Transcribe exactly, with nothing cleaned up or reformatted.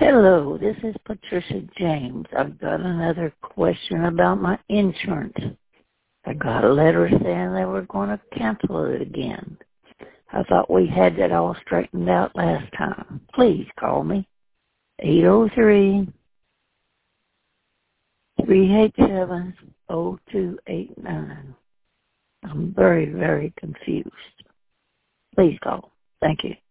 Hello, this is Patricia James. I've got another question about my insurance. I got a letter saying they were going to cancel it again. I thought we had that all straightened out last time. Please call me, eight oh three, three eight seven, oh two eight nine. I'm very, very confused. Please call. Thank you.